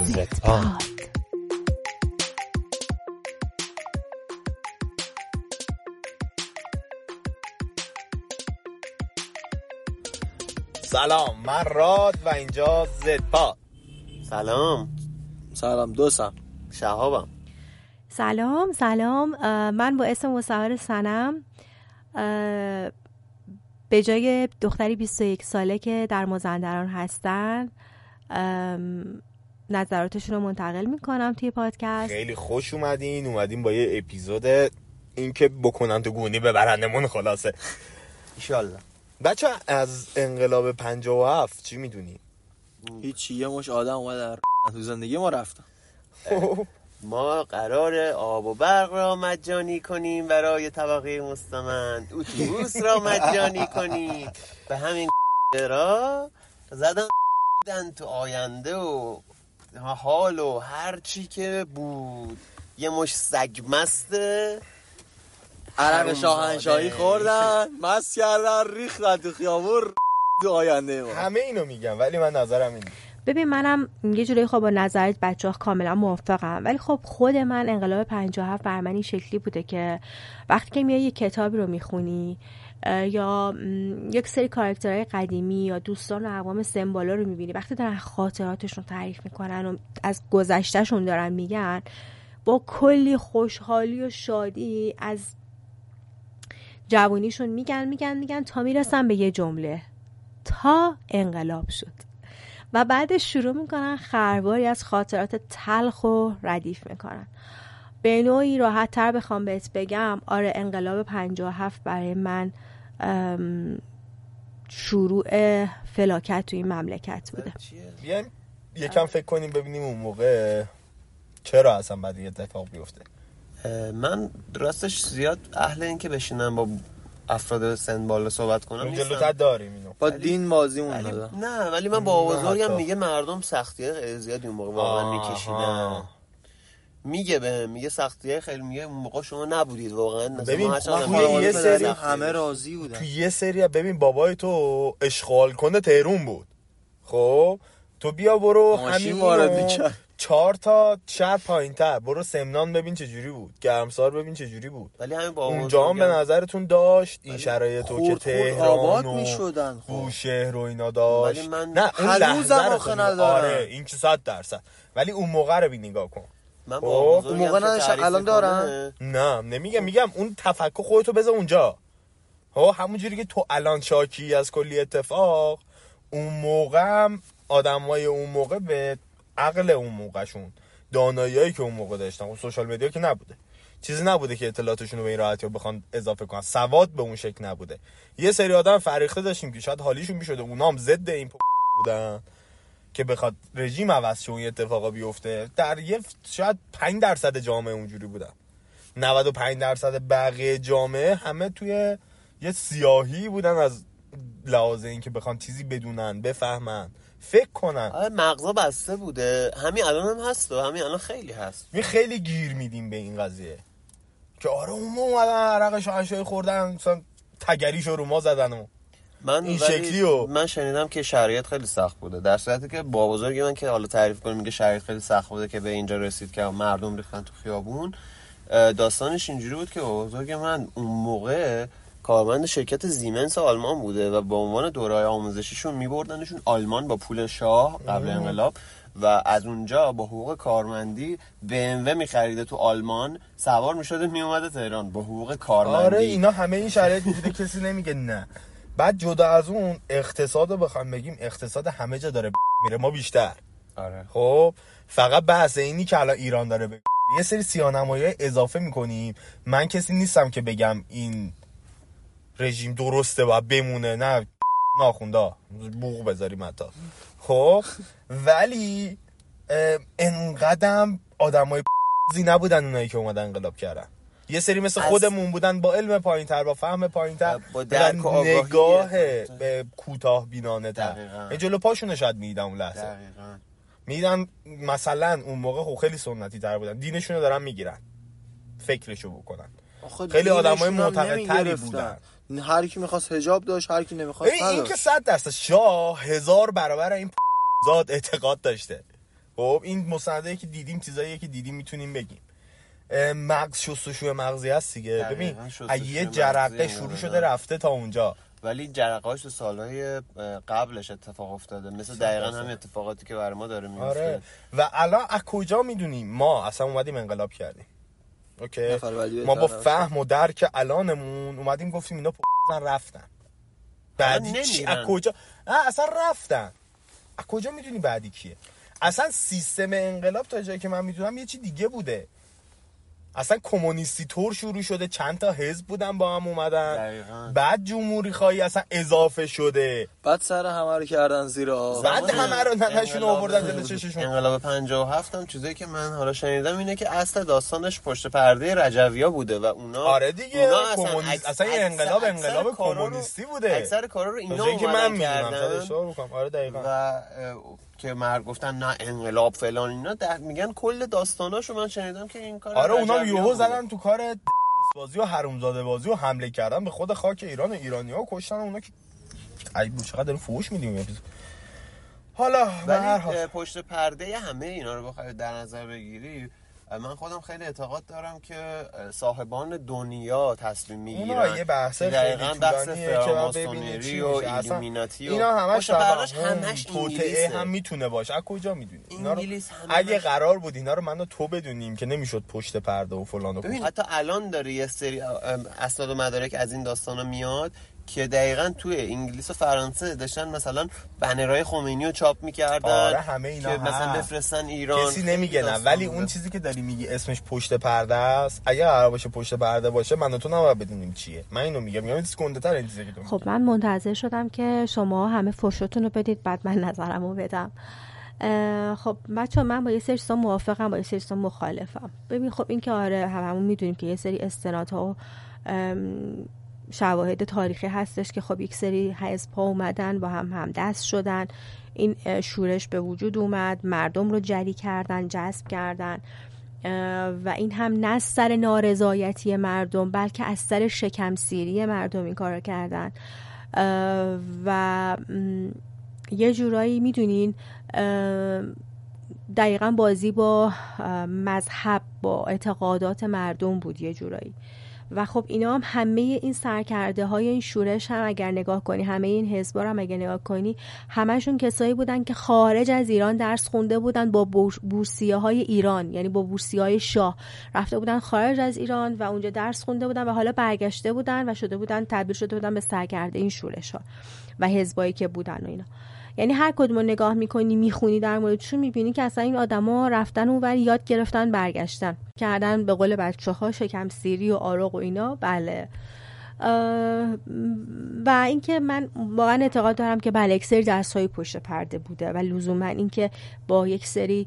زدپاد. سلام، من راد و اینجا زدپاد. سلام دوستم شهابم. سلام من با اسم مستعار سنم به جای دختری 21 ساله که در مازندران هستن نظراتشون رو منتقل میکنم توی پادکست. خیلی خوش اومدین با یه اپیزود این که بکنن تو گونی ببرندمون. خلاصه ایشالله. بچه از انقلاب 57 چی میدونی؟ هیچی، یه مش آدم اومد تو زندگی ما رفتن. ما قرار آب و برق را مجانی کنیم برای طبقه مستمند، اتوبوس را مجانی کنیم. به همین را زدن تو آینده و حال و هر چی که بود. یه مش سگ مسته عرق شاهنشاهی خوردن، مست کردن، ریختن تو خیابون تو آینده ما. همه اینو میگم ولی من نظرم اینه. ببین منم یه جوری با نظرت بچه‌ها کاملا موافقم، ولی خب خود من انقلاب 57 بر من این شکلی بوده که وقتی که میای یه کتابی رو میخونی یا یک سری کاراکترهای قدیمی یا دوستان و اقوام سمبولا رو میبینی، وقتی دارن خاطراتشون تعریف میکنن و از گذشتهشون دارن میگن، با کلی خوشحالی و شادی از جوانیشون میگن تا میرسن به یه جمله: تا انقلاب شد. و بعدش شروع میکنن خرواری از خاطرات تلخ و ردیف میکنن. به نوعی راحت تر بخوام بهت بگم، آره انقلاب 57 برای من شروع فلاکت توی این مملکت بوده. بیایم یکم فکر کنیم ببینیم اون موقع چرا اصلا بعد این اتفاق بیفته. من راستش زیاد اهل این که بشینم با افراد سن بالا صحبت کنم نیستم. جلوتر داریم اینو با دین بازیمون دادن. نه ولی من با بزرگم میگه مردم سختیه زیادی اون موقع واقعا میکشیدن. میگه سختیه خیلی، میگه اون موقع شما نبودید واقعا. ببین یه سری همه راضی بودن. تو یه سری ببین بابای تو اشغال کنده تهرون بود، خب تو بیا برو همین وارد میکرد 4 تا شهر پایین‌تر برو سمنان ببین چه جوری بود، گرمسار ببین چه جوری بود. ولی همین با اونجا هم به نظرتون داشت این شرایطو که تهران و میشدن بوشهر و اینا داشت؟ ولی من نه اون لحظه آخه ندارم. آره این که 100%. ولی اون موقع رو نگاه کن. من با اون موقع الان دارن. نه میگم اون تفکر خودتو بذار اونجا. همون جوری که تو الان شاکی از کلی اتفاق، اون موقع هم آدمای اون موقع به عقل اون موقعشون، داناییایی که اون موقع داشتن، اون سوشال مدیا که نبوده، چیزی نبوده که اطلاعاتشون رو به این راحتی بخوان اضافه کنن، سواد به اون شکل نبوده. یه سری آدم فریخته داشتیم که شاید حالیشون میشده، اونا هم ضد این بودن که بخواد رژیم عوض شه و این اتفاقا بیفته. در یه شاید 5% جامعه اونجوری بودن، 95% بقیه جامعه همه توی یه سیاهی بودن از لحاظ این که بخوان چیزی بدونن، بفهمن، فکر کنن. آره مغزا بسته بوده. همین الان هم هست و همین الان خیلی هست. می خیلی گیر میدیم به این قضیه که آره اون اومدن عرق شاهنشاهی خوردن، مثلا تگریشو رو ما زدن و من این شکلیو. من شنیدم که شرایط خیلی سخت بوده، در صورتی که با بزرگ من که حالا تعریف کنیم میگه شرایط خیلی سخت بوده که به اینجا رسید که مردم ریختن تو خیابون. داستانش اینجوری بود که با بزرگ من اون موقع کارمند شرکت زیمنس آلمان بوده و با عنوان دوره‌های آموزشیشون می‌بردنشون آلمان با پول شاه قبل انقلاب و از اونجا با حقوق کارمندی BMW می‌خریده تو آلمان، سوار می‌شده میومده تهران با حقوق کارمندی. آره اینا همه این شرایط بوده، کسی نمیگه نه. بعد جدا از اون اقتصاد رو بخوام بگیم، اقتصاد همه جا داره میره، ما بیشتر. آره خب فقط بحث اینی که الان ایران داره یه سری سیاه‌نمایی‌ها اضافه می‌کنیم. من کسی نیستم که بگم این رژیم درسته باید بمونه، نه ناخونده بوق بذاریم حتی. خب ولی انقدرم آدمای زی نبودن اونایی که اومدن انقلاب کردن. یه سری مثل خودمون بودن با علم پایین‌تر، با فهم پایین‌تر، با درک و نگاه به کوتاه بینانه تر. جلو پاشون شاید میدیدن اون لحظه. میدیدن مثلا اون موقع خب خیلی سنتی تر بودن، دینشون رو دارن میگیرن، فکرشو بکنن. خیلی آدمای معتقدتری بودن. هر کی می‌خواست حجاب داشت، هر کی نمی‌خواست نداشت. این که 100% شاه 1000 برابر این زاد اعتقاد داشته. خب این مستندایی که دیدیم چیزایی که دیدیم میتونیم بگیم. مغز شستشوی مغزی هست دیگه. ببین یه جرقه شروع شده رفته تا اونجا، ولی جرقه‌اش تو سالهای قبلش اتفاق افتاده، مثل دقیقاً همین اتفاقاتی که برای ما داره میفته. آره. و الان از کجا میدونیم؟ ما اصلا اومدیم انقلاب کردیم. اوکی، ما با فهم و درک الانمون اومدیم گفتیم اینا رفتن. بعدی چی؟ از کجا؟ اصلا رفتن. از کجا میدونی بعدی کیه؟ اصلا سیستم انقلاب تا جایی که من میدونم یه چی دیگه بوده. اصلا کمونیستی طور شروع شده، چند تا حزب بودن با هم اومدن دقیقاً. بعد جمهوری خواهی اصلا اضافه شده، بعد سر همه رو کردن زیر آب، بعد همه رو نشون آوردن دل چششون. انقلاب 57 هم چیزایی که من حالا شنیدم اینه که اصل داستانش پشت پرده رجوی‌ها بوده و اونا آره دیگه اونا اصلا انقلاب کمونیستی بوده. اکثر کارا رو اینا که من میدونم آره دقیقاً. و که مرد گفتن نه انقلاب فلان اینا میگن کل داستاناشو من شنیدم که این کار. آره اونا یهو زدن تو کار بازی و حرومزاده بازی و حمله کردن به خود خاک ایران و ایرانی‌ها کشتن اونا که ای بو چقدر داریم فوش میدیم. حالا ولی پشت پرده همه اینا رو بخوای در نظر بگیری، من خودم خیلی اعتقاد دارم که صاحبان دنیا تصمیم میگیرن. اونا یه بحث خیلی طولانیه که فراماسونری و ایلومیناتی اینا همش توطئه هم میتونه باشه. از کجا میدونی اینا رو؟ اگه قرار بود اینا رو من و تو بدونیم که نمیشد پشت پرده و فلان و ببین حتی الان داره یه سری اسناد و مدارک از این داستانا میاد که دقیقاً توی انگلیس و فرانسه داشتن مثلا بنرهای خمینی رو چاپ می‌کردن. آره همه اینا که مثلا بفرستن ایران. کسی نمیگه نه، ولی اون چیزی که داری میگی اسمش پشت پرده است. اگه قرار باشه پشت پرده باشه من و تو نباید بدونیم چیه. من اینو میگم چیز گنده‌تر این چیزی که تو. خب من منتظر شدم که شما همه فرشتون رو بدید بعد من نظرمو بدم. خب بچه‌ها من با یه سری چیزا موافقم، با یه سری چیزا مخالفم. ببین خب این که آره هممون میدونیم که یه سری استنادها و شواهد تاریخی هستش که خب یک سری حزب‌ها اومدن با هم دست شدن، این شورش به وجود اومد، مردم رو جری کردن، جذب کردن و این هم نه از سر نارضایتی مردم بلکه از سر شکمسیری مردم این کار رو کردن و یه جورایی میدونین دقیقاً بازی با مذهب، با اعتقادات مردم بود یه جورایی. و خب اینا هم همه این سرکرده های این شورش هم اگر نگاه کنی، همه این حزبا هم اگر نگاه کنی، همشون کسایی بودن که خارج از ایران درس خونده بودن با بورسیه های ایران، یعنی با بورسیه های شاه رفته بودن خارج از ایران و اونجا درس خونده بودن و حالا برگشته بودن و تبدیل شده بودن به سرکرده این شورش ها و حزبایی که بودن و اینا. یعنی هر کدوم نگاه میکنی میخونی در موردشون میبینی که اصلا این آدما رفتن اونور یاد گرفتن برگشتن کردن به قول بچه‌ها شکم سیری و آرق و اینا. بله و اینکه من واقعا اعتقاد دارم که بله یک سری درس‌های پشت پرده بوده و لزوما اینکه با یک سری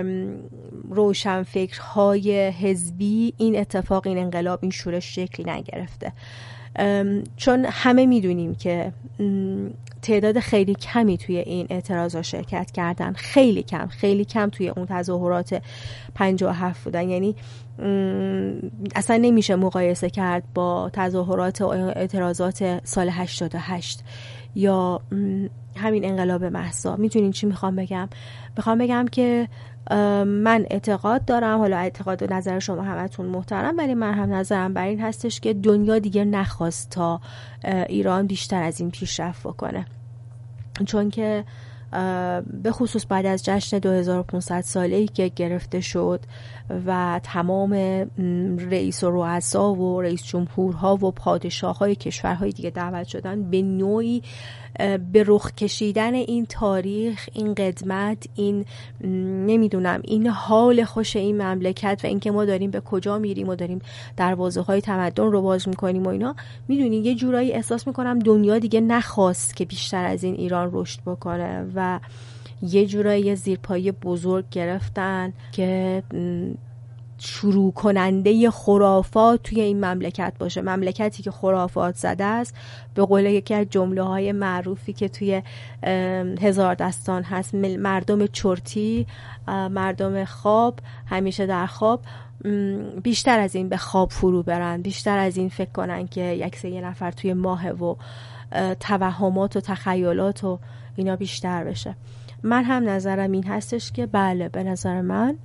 روشنفکرهای حزبی این اتفاق، این انقلاب، این شورش شکلی نگرفته. چون همه میدونیم که تعداد خیلی کمی توی این اعتراضا شرکت کردن، خیلی کم توی اون تظاهرات 57 بودن. یعنی اصلا نمیشه مقایسه کرد با تظاهرات و اعتراضات سال 88 یا همین انقلاب مهسا. میدونین چی میخوام بگم؟ میخوام بگم که من اعتقاد دارم، حالا اعتقاد و نظر شما همتون محترم، ولی من هم نظرم بر این هستش که دنیا دیگه نخواست تا ایران بیشتر از این پیشرفت بکنه، چون که به خصوص بعد از جشن 2500 ساله‌ای که گرفته شد و تمام رئیس و رؤسا و رئیس جمهورها و پادشاه‌های کشورهای دیگه دعوت شدن، به نوعی به رخ کشیدن این تاریخ، این قدمت، این نمیدونم این حال خوش این مملکت و اینکه ما داریم به کجا میریم و داریم دروازه‌های تمدن رو باز می‌کنیم و اینا. میدونی یه جورایی احساس می‌کنم دنیا دیگه نخواست که بیشتر از این ایران رشد بکنه و یه جورایی زیرپایی بزرگ گرفتن که شروع کننده خرافات توی این مملکت باشه، مملکتی که خرافات زده است. به قول یکی از جمله‌های معروفی که توی هزار دستان هست، مردم چرتی، مردم خواب، همیشه در خواب، بیشتر از این به خواب فرو برن، بیشتر از این فکر کنن که یه نفر توی ماه و توهمات و تخیلات و اینا بیشتر بشه. من هم نظرم این هستش که بله، به نظر من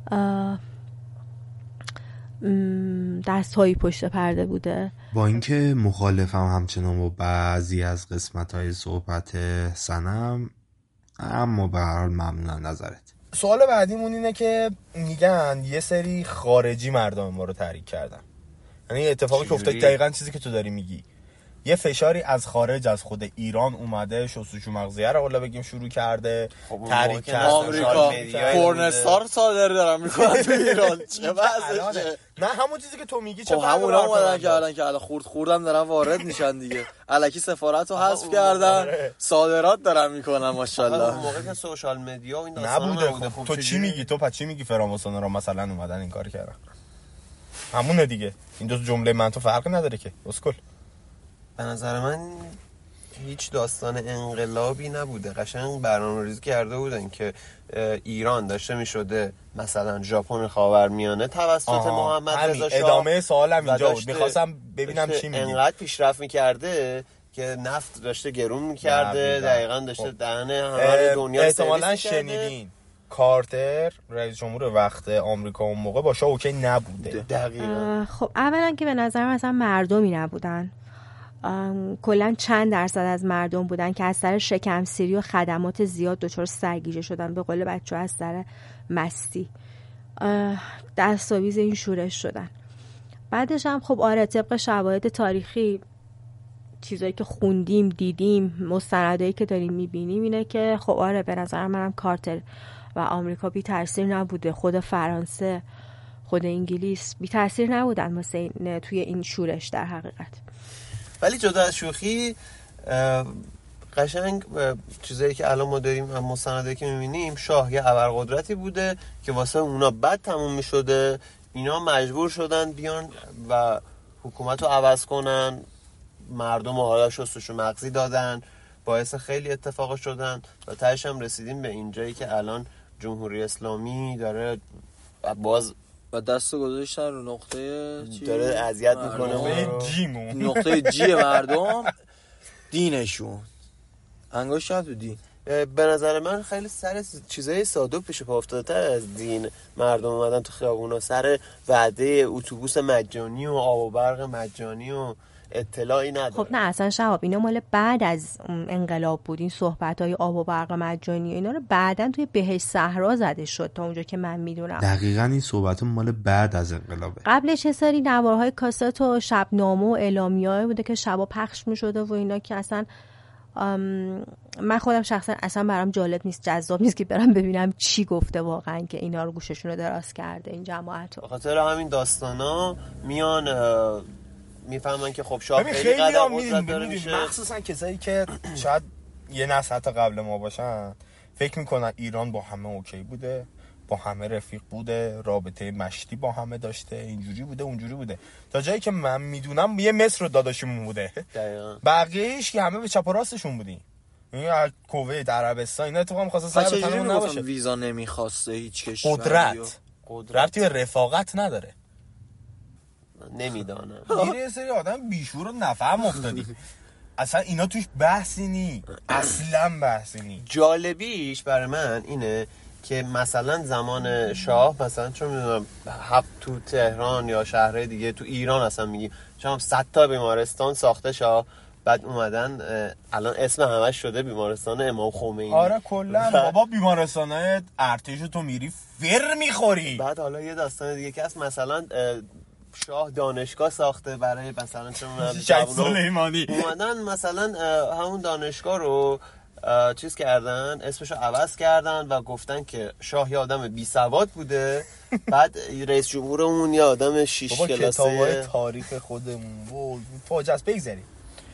دست‌هایی پشت پرده بوده. با اینکه مخالفم همچنان با بعضی از قسمت‌های صحبت سنم، اما به هر حال ممنون نظرت. سوال بعدیمون اینه که میگن یه سری خارجی مردم ما رو تحریک کردن. یعنی اتفاقی که افتاد دقیقاً چیزی که تو داری میگی، یه فشاری از خارج از خود ایران اومده، شستشو مغزیه رو حالا بگیم شروع کرده، تحریک کرده. آمریکا پورنستار صادر دارن میکنن تو ایران. چه وضعشه؟ نه همون چیزی که تو میگی. چه همونا اومدن کردن که الان خوردم دارن وارد میشن دیگه. الکی سفارت رو حذف کردن، صادرات دارن میکنن ماشاءالله. اون موقع که سوشال مدیا و این داستانا نبوده. تو چی میگی؟ تو چی میگی فراماسونا رو مثلا اومدن این کار کردن؟ همونه دیگه. این دو جمله من تو فرق نداره که. اسکل. به نظر من هیچ داستان انقلابی نبوده. قشنگ برنامه‌ریزی کرده بودن که ایران داشته میشده مثلا ژاپن خاورمیانه توسط محمد رضا شاه. ادامه سوالم اینجا بود. می‌خواستم ببینم چی میگی. انقدر پیشرفت می‌کرده که نفت داشته گرون می‌کرده، دقیقاً داشته دهنه همه دنیا احتمالاً شنیدین کارتر رئیس جمهور وقت آمریکا اون موقع با شاه اوکی نبوده. دقیقاً. خب اولا که به نظر من اصلا مردمی نبودن. کلا چند درصد از مردم بودن که از سر شکمسیری و خدمات زیاد دچار سرگیجه شدن، به قول بچه‌ها از سر مستی دستاویز این شورش شدن. بعدش هم خب آره، طبق شواهد تاریخی چیزایی که خوندیم دیدیم، مستندایی که داریم میبینیم اینه که خب آره، به نظر منم کارتر و آمریکا بی تاثیر نبوده. خود فرانسه، خود انگلیس بی تاثیر نبودن واسه توی این شورش در حقیقت. ولی جدا از شوخی، قشنگ چیزایی که الان ما داریم هم مستندایی که می‌بینیم، شاه یه ابرقدرتی بوده که واسه اونا بد تموم می‌شده، اینا مجبور شدن بیان و حکومت رو عوض کنن، مردم رو حالا شستشو مغزی دادن، باعث خیلی اتفاقا شدن و تهش هم رسیدیم به اینجایی که الان جمهوری اسلامی داره باز و دستو گذاشتن رو نقطه داره اذیت میکنه، نقطه جی مردم، دینشون انگوش شد تو دین. به نظر من خیلی سر چیزای ساده پیش پا افتاده تر از دین مردم اومدن تو خیابونا سر وعده اتوبوس مجانی و آب و برق مجانی و اطلاعی نداره. خب نه اصلا شهاب، اینا مال بعد از انقلاب بود. این صحبت‌های آب و برق مجانی اینا رو بعدن توی بهشت صحرا زده شد تا اونجا که من میدونم. دقیقاً این صحبت مال بعد از انقلابه. قبلش یه سری نوارهای کاست و شبنامه و اعلامیه‌ای بوده که شبا پخش می‌شده و اینا که اصلا من خودم شخصا اصلا برام جالب نیست، جذاب نیست که برام ببینم چی گفته واقعا که اینا رو گوششون رو دراز کرده این جماعت رو. به خاطر همین داستانا میان میفهمن که خب شاه خیلی قدم قدرت داره میشه. مخصوصا کسایی که شاید یه نسل قبل ما باشن فکر میکنن ایران با همه اوکی بوده، با همه رفیق بوده، رابطه مشتی با همه داشته، اینجوری بوده اونجوری بوده، تا جایی که من میدونم یه مصر داداشمون بوده. بقیه‌اش که همه به چپ و راستشون بودیم. این کویت، عربستان اینا اتفاقا می‌خواستن سر بتنمون نباشه. ویزا نمیخواسته هیچ کشوری. قدرتی به رفاقت نداره. نمیدانم. یه سری آدم بیشور و نفهم افتادی. اصلا اینا توش بحثی نی، اصلا بحثی نی. جالبیش برای من اینه که مثلا زمان شاه، مثلا چون میدونم تو تهران یا شهرهای دیگه تو ایران اصلا میگیم چون 100 تا بیمارستان ساخته شاه، بعد اومدن الان اسم همش شده بیمارستان امام خمینی. آره کلا بابا بیمارستانای ارتش تو میری فر میخوری. بعد حالا یه داستان دیگه که هست، مثلا شاه دانشگاه ساخته برای مثلا چون شهید سلیمانی، اومدن مثلا همون دانشگاه رو چیز کردن، اسمشو عوض کردن و گفتن که شاه یه آدم بی سواد بوده، بعد رئیس جمهورمون یه آدم 6 کلاسه. کتابای تاریخ خودمون بود فاجعه است. بگذاریم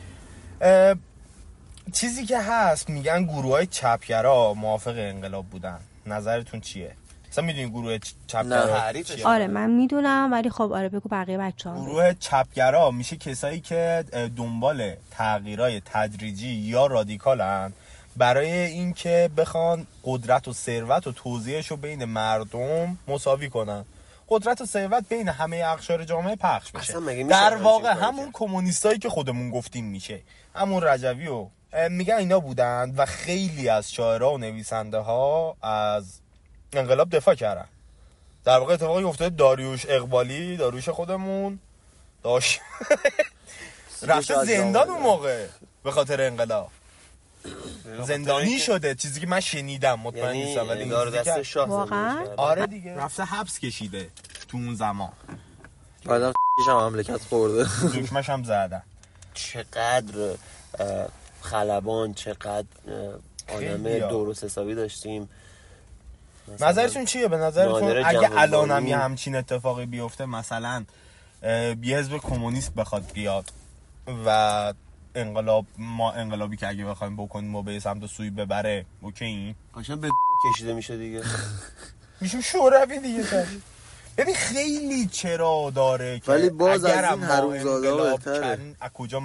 چیزی که هست، میگن گروهای چپگرا موافق انقلاب بودن. نظرتون چیه؟ مثلا میدونی گروه چپگرا چیه؟ آره من میدونم، ولی خب آره بگو بقیه بچه‌ها. گروه چپگرا میشه کسایی که دنبال تغییرای تدریجی یا رادیکالن برای اینکه بخوان قدرت و ثروت و توزیعشو بین مردم مساوی کنن، قدرت و ثروت بین همه اقشار جامعه پخش بشه. در واقع همون کمونیستایی که خودمون گفتیم میشه، همون رجوی و میگن اینا بودن و خیلی از شاعرها و نویسنده ها از انقلاب دفاع کردن. در واقع اتفاقی افتاد داریوش اقبالی، داریوش خودمون داشت رفته زندان اون موقع به خاطر انقلاب، زندانی شده، چیزی که من شنیدم، مطمئن نیستم ولی دار دست شاه واقعا؟ آره دیگه رفته حبس کشیده تو اون زمان، بعدم هم مملکت خورده، دکمش هم زدن. چقدر خلبان، چقدر آدم درست حسابی داشتیم. نظرتون چیه؟ به نظرتون اگه الانم یه همچین اتفاقی بیفته، مثلا یه حزب کمونیست بخواد بیاد و انقلابی که اگه بخوایم بکنیم و به سمت سوی ببره، اوکی این قشنگ به کشیده میشه دیگه، میشیم شوروی دیگه. ببین خیلی چرا داره که ولی باز اگر از این حرومزاده ها بهتره. از کجا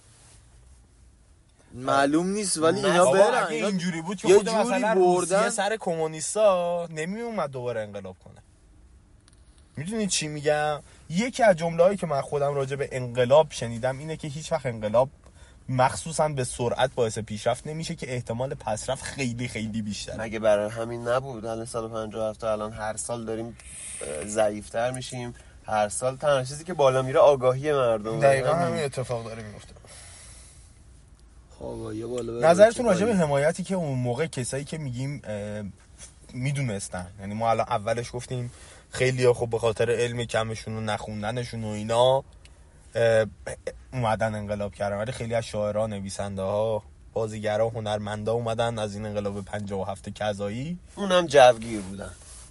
معلوم نیست ولی نه اینا برن. اگه اینجوری بود که یه خود مثلا بردن روسیه سر کمونیستا نمی اومد دوباره انقلاب کنه. میدونید چی میگم؟ یکی از جمله‌هایی که من خودم راجع به انقلاب شنیدم اینه که هیچ وقت انقلاب مخصوصا به سرعت باعث پیشرفت نمیشه که احتمال پسرفت خیلی خیلی بیشتره. مگه برای همین نبود الان سال 57 تا الان هر سال داریم ضعیف‌تر میشیم، هر سال تنها چیزی که بالا میره آگاهی مردم. دقیقاً همین اتفاق داره میفته. نظرتون راجع به حمایتی که اون موقع کسایی که میگیم میدونستن، یعنی ما الان اولش گفتیم خیلی خب به خاطر علم کمشون و نخوندنشون و اینا اومدن انقلاب کردن، ولی خیلی از شاعرها، نویسنده ها، بازیگرا، هنرمندا اومدن از این انقلاب 57 کذایی، اونم جوگیر بودن.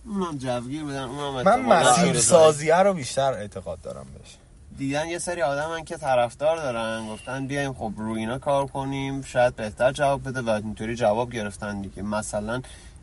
من مسیر سازیه رو بیشتر اعتقاد دارم بهش. دیدن یه سری آدمن که طرفدار دارن، گفتن بیایم خب روی اینا کار کنیم شاید بهتر جواب بده و اینطوری جواب گرفتن دیگه. مثلا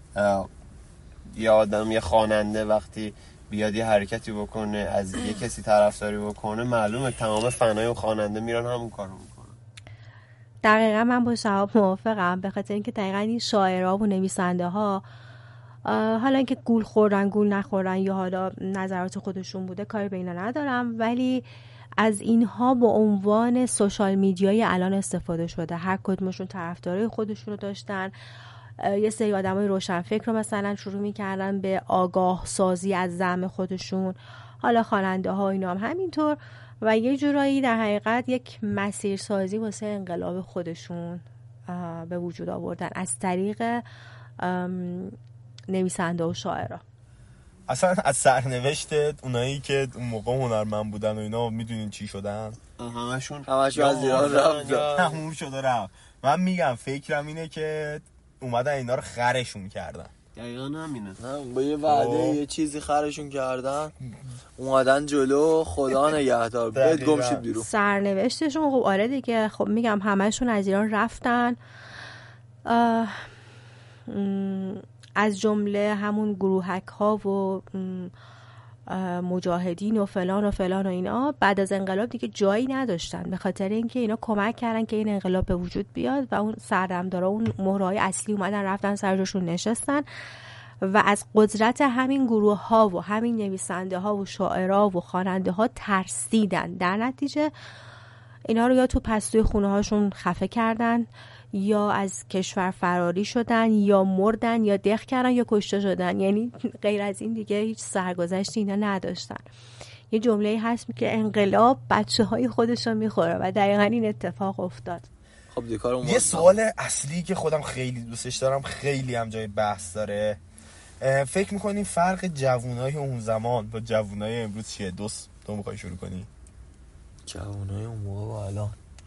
یه خواننده وقتی بیاد یه حرکتی بکنه، از یه کسی طرفداری بکنه، معلومه تمام فنای اون خواننده میرن همون کارو میکنن. دقیقا من با شهاب موافقم، به خاطر اینکه دقیقا این شاعرها و نویسنده ها حالا اینکه گول خوردن گول نخوردن یا حالا نظرات خودشون بوده کاری به اینا ندارم، ولی از اینها به عنوان سوشال میدیای الان استفاده شده. هر کدومشون طرفدارای خودشون رو داشتن. یه سری آدمای روشنفکر رو مثلا شروع می‌کردن به آگاه سازی از زعم خودشون، حالا خواننده ها اینا هم همینطور، و یه جورایی در حقیقت یک مسیر سازی واسه انقلاب خودشون به وجود آوردن از طریق نویسنده و شاعرها. اصلا از سرنوشت اونایی که اون موقع هنرمند بودن و اینا میدونین چی شدن؟ همشون از ایران رفت، تموم شده رفت. من میگم فکرم اینه که اومدن اینا رو خرشون کردن. دقیقا همینه. با یه وعده یه چیزی خرشون کردن، اومدن جلو، خدا نگهدار بهت گم شید بیرون. سرنوشتشون خب آره دیگه، خب میگم همشون از ایران رفتن، از جمله همون گروهک ها و مجاهدین و فلان و فلان و اینا بعد از انقلاب دیگه جایی نداشتن، به خاطر اینکه اینا کمک کردن که این انقلاب به وجود بیاد و اون سردمدارا، اون مهرهای اصلی اومدن رفتن سر جاشون نشستن و از قدرت همین گروه ها و همین نویسنده ها و شاعرها و خواننده ها ترسیدن. در نتیجه اینا رو یا تو پستوی خونه هاشون خفه کردن، یا از کشور فراری شدن، یا مردن، یا دق کردن، یا کشته شدن. یعنی غیر از این دیگه هیچ سرگذشتی اینا نداشتن. یه جمله‌ای هست که انقلاب بچه‌های خودش رو میخوره و دقیقاً این اتفاق افتاد. خب یه سوال اصلی که خودم خیلی دوستش دارم، خیلی هم جای بحث داره، فکر می‌کنی فرق جوانای اون زمان با جوانای امروز چیه؟ تو می‌خوای شروع کنی؟ جوانای اون موقع و الان.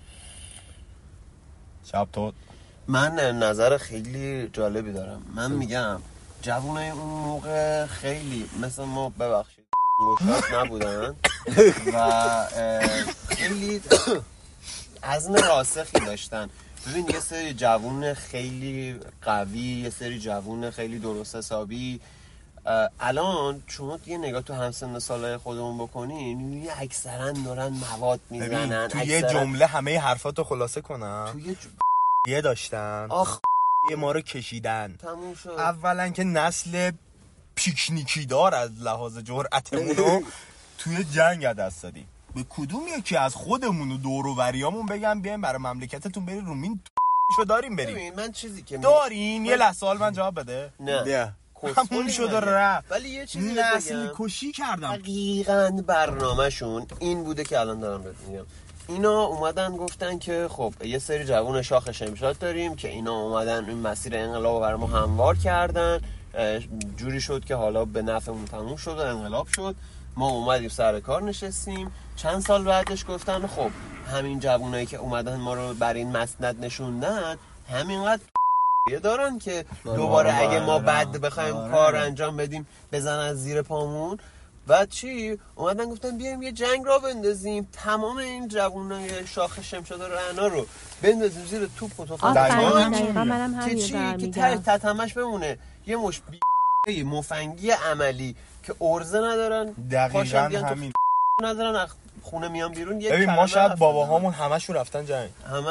شب تو. من نظر خیلی جالبی دارم. من میگم جوانای اون موقع خیلی مثل ما، ببخشید، گوشات نبودن و خیلی عزم راسخی داشتن. ببین یه سری جوون خیلی قوی، یه سری جوون خیلی درست حسابی. الان شما یه نگاه تو همسن سالای خودمون بکنین، یه اکثرا دارن مواد میزنن. تو یه جمله همه حرفاتو خلاصه کنم، تو یه داشتن یه ما رو کشیدن. تموم شد. اولا که نسل پیکنیکی دار از لحاظ جرأتمون رو توی جنگ دست دادیم. به کدوم یکی از خودمون و دور و بریامون بگم بیایم برای مملکتتون برید رو مین شو داریم بریم. ببین من چیزی که داریم یه لحظه سوال من جواب بده. نه همون شده رفت. ولی یه چیزی نسل بگم، کشی کردم. دقیقاً برنامه‌شون این بوده که الان دارم بهت میگم. اینا اومدن گفتن که خب یه سری جوون شاخ شمشاد داریم که اینا اومدن این مسیر انقلاب رو برای ما هموار کردن، جوری شد که حالا به نفعمون تموم شد و انقلاب شد. ما اومدیم سر کار نشستیم. چند سال بعدش گفتن خب همین جوونایی که اومدن ما رو برای این مسند نشوندن همینقدر دارن که دوباره اگه ما بعد بخوایم کار انجام بدیم بزنن از زیر پامون. بعد چی؟ اومدن گفتن بیایم یه جنگ را بندازیم، تمام این جوونای شاخ شمشاد و رعنا رو بندازیم زیر توپ و تفنگ. دقیقاً منم همین که چی؟ که تتمش بمونه یه مش مفنگی عملی که ارزه ندارن، دقیقاً همین ندارن، خونه میان بیرون. ببین ما شاید باباهامون همشون رفتن جنگ،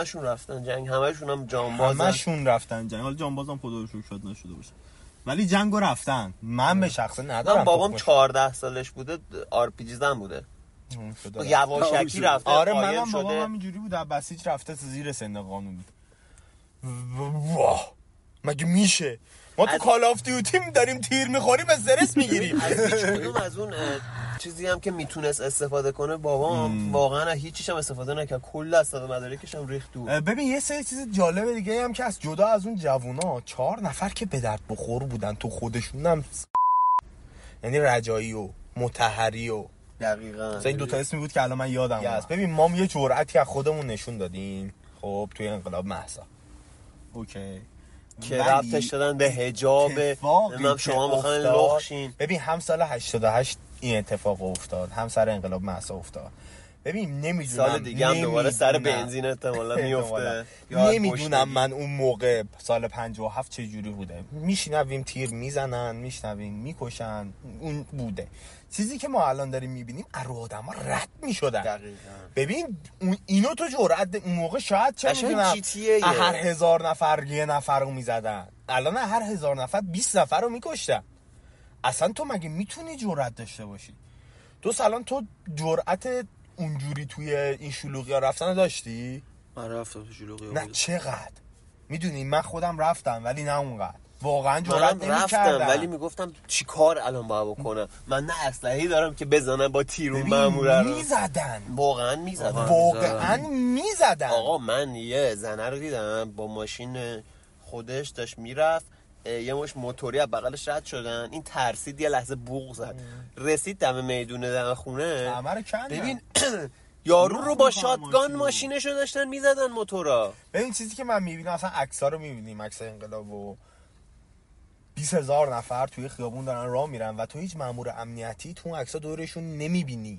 همشون هم جانبازن، همشون رفتن جنگ. حالا جانبازم خدا رو شکر شاید نشده باشه ولی جنگو رفتن. من به شخصه ندارم. من بابام 14 سالش بوده RPG زن بوده، یواشکی رفته. آره منم بابام همینجوری بود، بسیج رفته زیر سن قانونی. واه مگه میشه ما تو کال آف دیوتی داریم تیر میخوریم استرس میگیریم. از اون چیزی هم که میتونست استفاده کنه بابام واقعا هیچیش هم استفاده نکرد، کل اسناد مدارکش هم ریخت دور. ببین یه سری چیز جالب دیگه هم که از جدا از اون جوونا 4 نفر که به درد بخور بودن تو خودشون هم یعنی رجایی و مطهری و دقیقاً این دو تا اسمی بود که الان من یادم هست. ببین ما یه جرأتی از خودمون نشون دادیم خب توی انقلاب مهسا اوکی که ربطش دادن به حجاب نمیدونم شما بخواین لخشین. ببین هم سال 88 این اتفاق افتاد، هم سر انقلاب مهسا افتاد. ببین نمیدونم سال دیگه هم دوباره سر بنزین احتمالاً میفته. نمیدونم من اون موقع سال 57 چه جوری بوده. میشنویم تیر میزنن، میشنویم میکشن، اون بوده. چیزی که ما الان داریم میبینیم ارو آدما رد میشدن. ببین اینو تو جرأت اون موقع شاید چه میدونم هر 1000 نفر یه نفر رو میزدن، الان هر 1000 نفر 20 نفر رو میکشتن. اصلا تو مگه میتونی جرأت داشته باشی؟ الان تو جرأت اونجوری توی این شلوغی ها رفتن داشتی؟ من رفتم تو شلوغی ها. نه چقدر؟ میدونی من خودم رفتم ولی نه اونقدر. واقعا جرأت نمی‌کردم ولی میگفتم چی کار الان باید بکنم؟ من نه اسلحه‌ای دارم که بزنم با تیر اون مامورا رو. میزدن واقعا میزدن. آقا من یه زنه رو دیدم با ماشین خودش داشت میرفت، یه مش موتوری از بغلش رد شدن، این ترسید یه لحظه بوق زد، رسید دم میدون دم خونه. ببین یارو رو با شاتگان ماشینشو داشتن میزدن موتورا. ببین چیزی که من میبینم اصلا عکس‌ها رو میبینیم، عکس انقلاب و 20000 نفر توی خیابون دارن راه میرن و تو هیچ مأمور امنیتی تو اون عکس‌ها دورشون نمیبینی.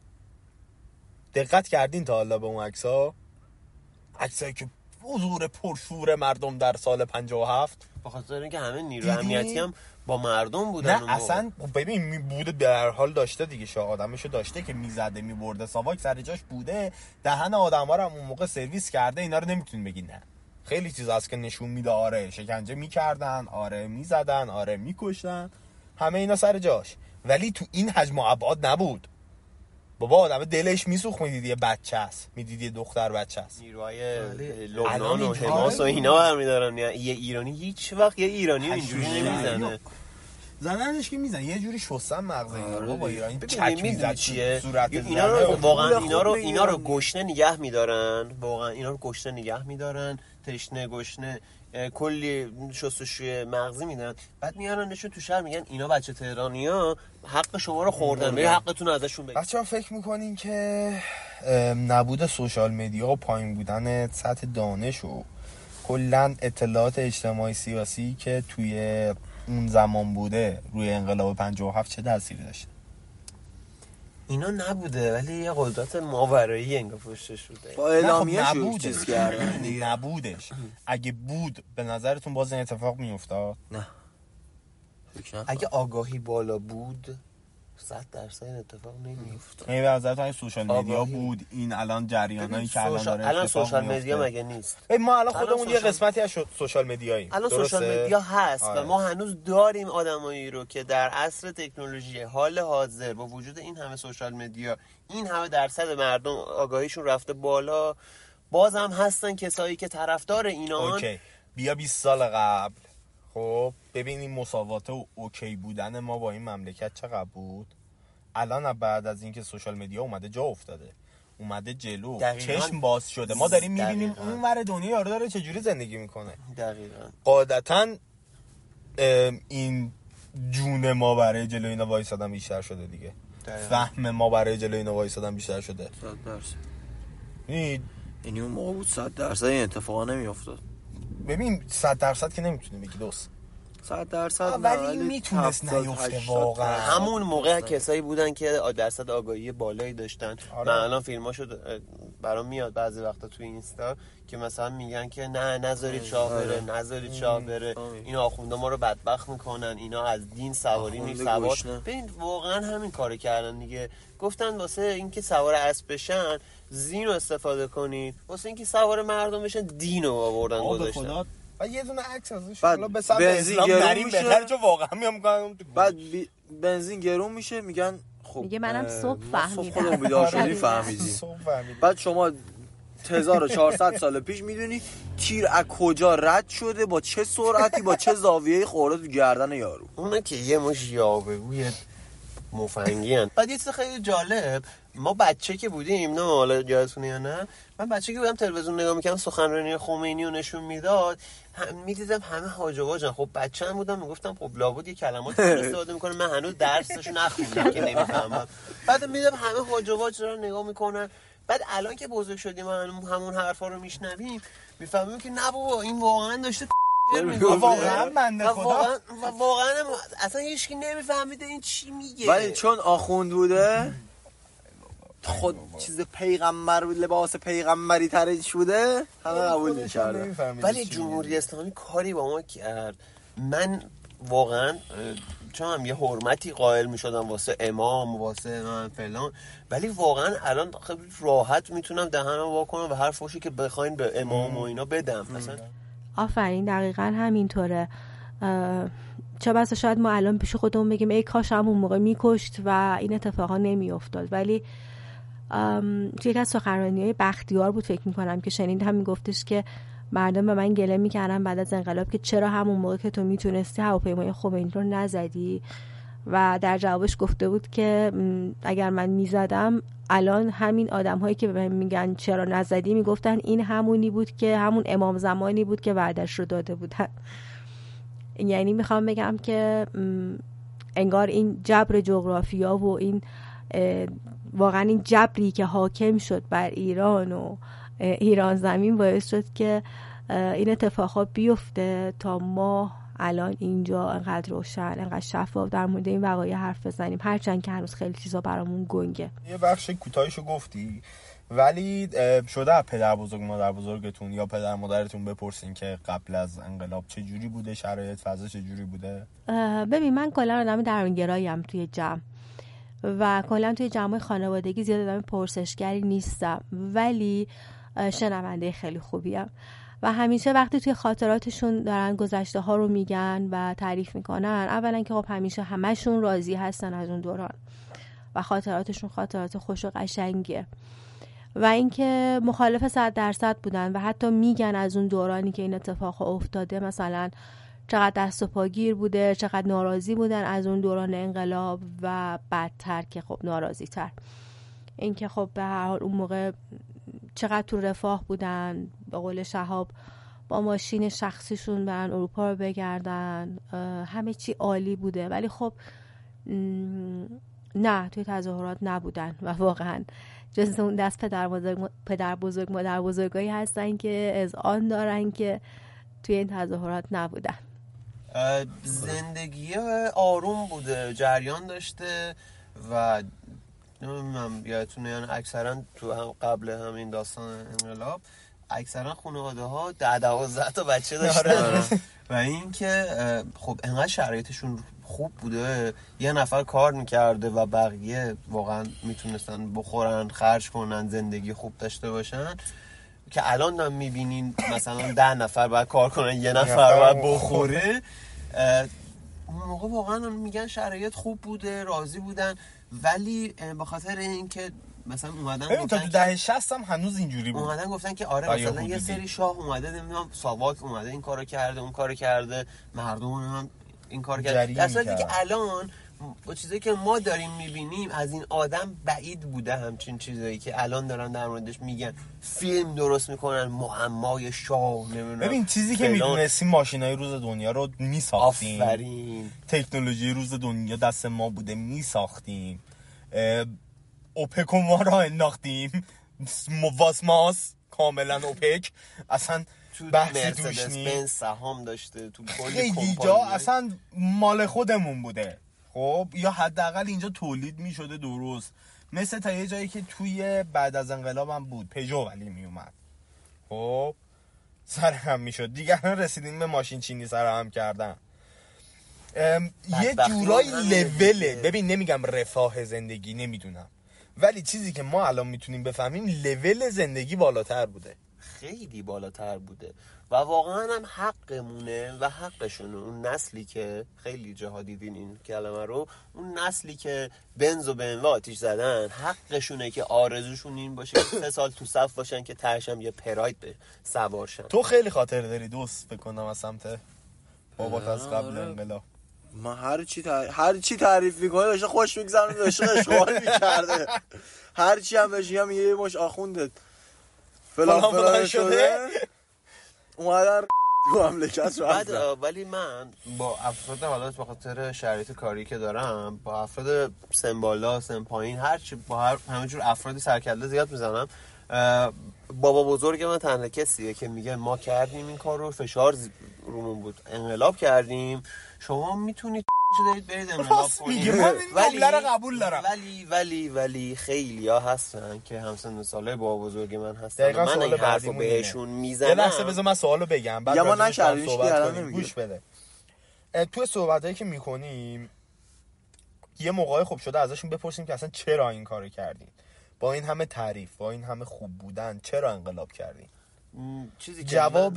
دقت کردین تا حالا به اون عکس‌ها؟ عکسایی که حضور پرشور مردم در سال 57 به خاطر اینکه همه نیروی امنیتی هم با مردم بودن. نه اصلا ببین بوده در حال داشته دیگه، شاه آدمشو داشته که میزده میبرده، ساواک سر جاش بوده، دهن آدما رو اون موقع سرویس کرده. اینا رو نمیتونین بگین نه. خیلی چیز هست که نشون میده آره شکنجه میکردن، آره میزدن، آره میکشتن، همه اینا سر جاش، ولی تو این حجم و ابعاد نبود. بابا آدم دلش میسوخت میدید یه بچه است، میدید یه دختر بچه است. نیروهای لبنان و حماس و اینا برمیدارن. یه ایرانی هیچ وقت یه ایرانی اینجوری نمیزنه. زدنش که میزنه یه جوری شستن مغز اینا رو. بابا ایرانی چک میزد صورت اینا رو واقعا اینا رو گشنه نگه میدارن، واقعا اینا رو گشنه نگه میدارن، تشنه گشنه کلی شستشوی مغزی میدن، بعد میارنشون تو شهر میگن اینا بچه تهرانی‌ها حق شما رو خوردن، به حقتون ازشون بگید. بچه‌ها فکر میکنین که نبود سوشال مدیا و پایین بودن سطح دانش و کلا اطلاعات اجتماعی سیاسی که توی اون زمان بوده روی انقلاب 57 چه تأثیری داشته؟ اینا نبوده ولی یه قدرت ماورایی انگار پشتش بوده. با اعلامیه چیز کردن. نبودش. اگه بود به نظرتون باز این اتفاق میافتاد؟ نه. اگه آگاهی بالا بود 100% این اتفاق نمیافتاد. به نظرتون این سوشال مدیا بود این الان جریانایی که الان داره الان سوشال مدیا مگه نیست؟ ما الان خودمون یه قسمتی از سوشال مدیاییم. الان سوشال مدیا هست و ما هنوز داریم آدمایی رو که در عصر تکنولوژی حال حاضر با وجود این همه سوشال مدیا این همه درصد مردم آگاهیشون رفته بالا، باز هم هستن کسایی که طرفدار اینان. اوکی بیا 20 سال قبل خب ببینیم مساوات و اوکی بودن ما با این مملکت چقدر بود. الان بعد از اینکه سوشال مدیا اومده جا افتاده، اومده جلو، چشم باز شده، ما داریم میبینیم اون ور دنیا یارو داره چجوری زندگی میکنه. دقیقاً قاعدتاً این جون ما برای جلوی اینا وایسادن بیشتر شده دیگه. فهم ما برای جلوی اینا وایسادن بیشتر شده. 100%. یعنی اون موقع بود 100% این اتفاقا نمیافتاد. ببین 100% که نمیتونه بگی دوست 100% ولی میتونست نیفته واقعا. همون موقع کسایی بودن که درصد آگاهی بالایی داشتن. آره. من الان فیلماشو برام میاد بعضی وقتا توی اینستا که مثلا میگن که نه نذارید شاه بره، نذارید شاه بره، این آخونده ما رو بدبخت میکنن، اینا از دین سواری نیست سوار. ببین واقعا همین کارو کردن دیگه. گفتن واسه اینکه سوار اسب بشن زین رو استفاده کنید، واسه اینکه سوار مردم بشن دین رو آوردن گذاشتن. و یه دونه عکس ازش حالا به سمت بنزین اسلام گرون نریم میشه. بهتر، چون واقعا میام میگم بعد بنزین گرون میشه میگن خب میگه منم صبح فهمیدم. خودمون بیدار شدی فهمیدیم. بعد شما 1400 سال پیش میدونی تیر از کجا رد شده، با چه سرعتی، با چه زاویه‌ای خورده تو گردن یارو. اونا که یه مش یاوه‌گوی مفنگی هن. بعد یه چیز خیلی جالب، ما بچه که بودیم، نه حالا یادتونه یا نه، من بچه که بودم تلویزیون نگاه میکردم سخنرانی خمینی رو نشون میداد، میدیدم همه هاج و واجن. خب بچه هم بودم میگفتم خب لابد یه کلمات استفاده میکنه، من هنوز درسش نخوندم که نمیفهمم. بعد میدیدم همه هاج و واج رو نگاه میکنن. بعد الان که بزرگ شدیم همون حرفا رو میشنویم میفهمیم که نه بابا این واقعا داشته واقعا بنده خدا واقعا اصلا هیچکی نمیفهمیده این چی میگه. ولی چون آخوند بوده خود چیز پیغمبر لباس پیغمبری ترش بوده همه قبول می‌کردن. ولی جمهوری اسلامی کاری با ما کرد، من واقعا چون هم یه حرمتی قائل می‌شدم واسه امام واسه من فلان، ولی واقعا الان خیلی راحت میتونم دهنم وا کنم و هر فوشی که بخواین به امام و اینا بدم. مثلا آفرین دقیقاً همینطوره. چه بسا شاید ما الان پیش خودمون بگیم ای کاش همون موقع میکشت و این اتفاقا نمیافتاد، ولی توی یک از سخنرانی‌های بختیار بود فکر میکنم که شنیدم میگفتش که مردم به من گله میکردن بعد از انقلاب که چرا همون موقع که تو میتونستی هواپیمای خمینی رو نزدی، و در جوابش گفته بود که اگر من میزدم الان همین آدم هایی که به من میگن چرا نزدی میگفتن این همونی بود که همون امام زمانی بود که وعدش رو داده بودن. یعنی میخوام بگم که انگار این جبر جغرافیا و این واقعا این جبری که حاکم شد بر ایران و ایران زمین باعث شد که این اتفاقات بیفته تا ما الان اینجا انقدر روشن انقدر شفاف در مورد این وقایع حرف بزنیم، هرچند که هنوز خیلی چیزا برامون گنگه. یه بخش کوتاهیشو گفتی، ولی شده پدر بزرگ مادر بزرگتون یا پدر مادرتون بپرسین که قبل از انقلاب چه جوری بوده، شرایط فضا چه جوری بوده؟ ببین من کلا آدم درونگراییم توی جمع و کلا توی جمع خانوادگی زیاد آدم پرسشگری نیستم، ولی شنونده خیلی خوبیم و همیشه وقتی توی خاطراتشون دارن گذشته ها رو میگن و تعریف میکنن، اولا که خب همیشه همشون راضی هستن از اون دوران و خاطراتشون خاطرات خوش و قشنگیه، و اینکه مخالف 100% بودن و حتی میگن از اون دورانی که این اتفاق افتاده مثلا چقدر دست و پاگیر بوده، چقدر ناراضی بودن از اون دوران انقلاب و بعدتر که خب ناراضی تر. اینکه خب به هر حال اون موقع چقدر تو رفاه بودن، به قول شهاب با ماشین شخصیشون برن اروپا رو بگردن، همه چی عالی بوده، ولی خب نه توی تظاهرات نبودن و واقعا جز اون دست پدر بزرگ مادر بزرگایی هستن که اذعان دارن که توی این تظاهرات نبودن. زندگی آروم بوده، جریان داشته و نمیدونم یادتونه یعنی اکثرا تو هم قبل همین داستان انقلاب اکثرا خانواده ها 10-12 تا بچه داشتن و این که خب انقدر شرایطشون خوب بوده، یه نفر کار میکرده و بقیه واقعا میتونستن بخورن، خرج کنن، زندگی خوب داشته باشن، که الان هم میبینین مثلا 10 نفر باید کار کنن، یه نفر باید بخوره. اون موقع واقعا میگن شرایط خوب بوده، راضی بودن، ولی به خاطر اینکه مثلا اومدن ببین تا تو دهه 60 هم هنوز اینجوری بود. اومدن گفتن که آره مثلا یه سری شاه اومده نمیدونم ساواک اومده این کارو کرده اون کارو کرده، مردم هم این کار کرده. در صورتی که الان با چیزایی که ما داریم میبینیم از این آدم بعید بوده همچین چیزایی که الان دارن در موردش میگن، فیلم درست میکنن معمای شاه نمیدونم. ببین چیزی که میدونستیم ماشینای روز دنیا رو میساختیم، آفرین، تکنولوژی روز دنیا دست ما بوده میساختیم، اوپک ما را انداختیم، واسماس کاملا اوپک، اصلا تو بحثی توش مرسدس بنز سهام داشته تو کلی خیلی جا اصلا مال خودمون بوده. خب یا حداقل اینجا تولید میشده درست، مثل تا یه جایی که توی بعد از انقلاب هم بود پژو ولی میومد خب سر هم میشد دیگه. رسیدیم به ماشین چینی سر هم کردن. یه جورایی لوله، ببین نمیگم رفاه زندگی نمیدونم، ولی چیزی که ما الان میتونیم بفهمیم لول زندگی بالاتر بوده، خیلی بالاتر بوده و واقعا هم حقمونه و حقشونه. اون نسلی که خیلی جاها دیدین این کلمه رو، اون نسلی که بنز و BMW آتیش زدن، حقشونه که آرزوشون این باشه که 3 سال تو صف باشن که تهشم یه پراید به سوارشن. تو خیلی خاطر داری دوست فکر کنم از سمت بابات از قبل انقلاب. من هر چی تعریف میکنه داشته خوش میگذرونه، داشته اشغال میکرده. هر چی هم بهش میگم یه مش آخونده فلان شده اومدن تو مملکت رو. ولی من با افراد حالا به خاطر شرایط کاری که دارم با افراد سن بالا سن پایین هرچی با همه جور افرادی سرکله زیاد میزنم. بابا بزرگ من تنها کسیه که میگه ما کردیم این کار رو، فشار رومون بود، انقلاب کردیم، شما میتونید دارید برید انقلاب کنید. ولی قبول دارم. ولی خیلی ها هستن که همسن ساله بابا بزرگ من هستن، من این حرفو بهشون میزنم. یه لحظه بذار من سوالو بگم بعد ما نشدیم صحبت کنیم. گوش بده. تو صحبتایی که میکنیم یه موقعی خوب شده ازشون بپرسیم که اصلا چرا این کارو کردین، با این همه تعریف، با این همه خوب بودن چرا انقلاب کردین؟ چیزی جواب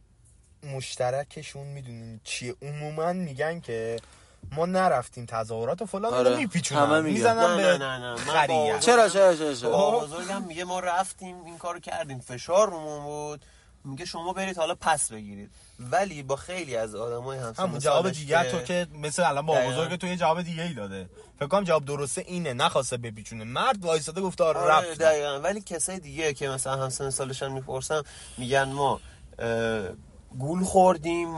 مشترکشون میدونین چیه؟ عموما میگن که ما نرفتیم تظاهرات و فلان رو میپیچونن میزنن به خریت. چرا بابا بزرگم میگه ما رفتیم این کارو کردیم، فشار رومون بود، میگه شما برید حالا پس بگیرید. ولی با خیلی از آدمای همون جواب دیگه تو که مثل الان بابا بزرگ تو یه جواب دیگه ای داده، فکر کنم جواب درسته اینه، نخواسته بپیچونه، مرد وایساده گفته آره رفت. دقیقاً. ولی کسای دیگه که مثلا همسن سالشون میپرسم میگن ما گول خوردیم،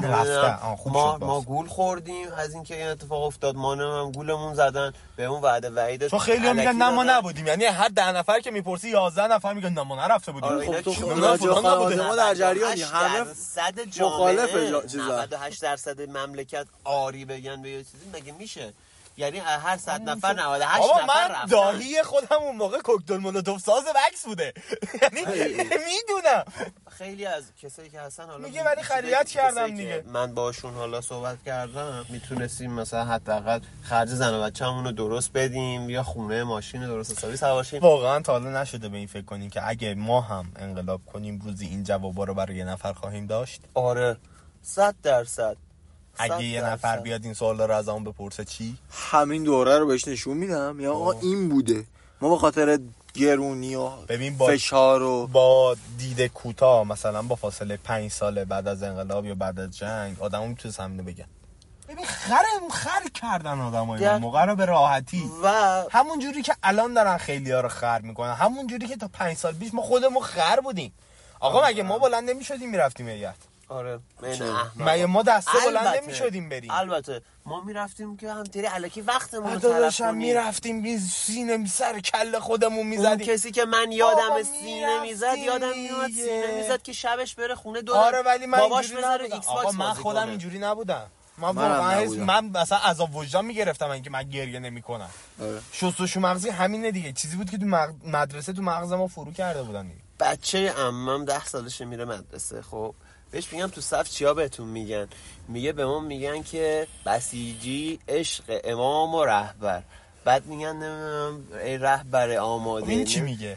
ما گول خوردیم از اینکه این اتفاق افتاد، ما هم گولمون زدن به اون وعده وعید. چون خیلی هم میگن نه ما نبودیم، یعنی هر 10 نفر که میپرسی 11 نفر میگن نه ما نرفته بودیم. خب تو خانواده ما در جریانی، همه مخالف چیزا. 98% مملکت آری بگن به یه چیزی مگه میشه؟ یعنی هر 100 نفر 98 نفر رفتن. من داهی خودم اون موقع کوکتل مولوتوف ساز وکس بوده. یعنی میدونم خیلی از کسایی که هستن حالا میگه ولی خریت کردم دیگه. من باشون حالا صحبت کردم میتونستیم مثلا حداقل خرج زن و بچه‌مون رو درست بدیم یا خونه ماشین درست حسابی سوار شیم. واقعا تا حالا نشده به این فکر کنیم که اگه ما هم انقلاب کنیم روزی این جوابا رو برای یه نفر خواهیم داشت؟ آره 100%. اگه یه نفر بیاد این سوالا رو از اون بپرسه چی؟ همین دوره رو بهش نشون میدم یا آقا این بوده، ما به خاطر گرونی و فشار و با دید کوتاه مثلا با فاصله 5 سال بعد از انقلاب یا بعد از جنگ آدمو میتونه همینو بگن. ببین خر کردن آدمای اون موقع رو به راحتی و همون جوری که الان دارن خیلی‌ها رو خر میکنن، همون جوری که تا 5 سال پیش ما خودمون خر بودیم. آقا مگه ما بلند نمیشدیم میرفتیم هیئت؟ آره مگه ما دسته بلند نمیشدیم بریم؟ البته ما میرفتیم که همینطوری الکی وقتمون رو تلف کنیم، میرفتیم سینه سر کله خودمون میزدیم. کسی که من یادم سینه میزد یادم میاد سینه میزد که شبش بره خونه دو آره ولی من باباش اینجوری بذاره نبودم. ایکس آقا باکس من خودم اینجوری نبودم. من مثلا عذاب وجدان میگرفتم اینکه من گریه نمیکنم. شستشو مغزی همینه دیگه، چیزی بود که تو مدرسه تو مغز ما فرو کرده بودن دیگه. بچه عمم 10 سالشه میره مدرسه، خب بهش میگم تو صف چیا بهتون میگن؟ میگه به ما میگن که بسیجی عشق امام و رهبر. بعد میگن نمیدونم ای رهبر آماده. این چی میگه؟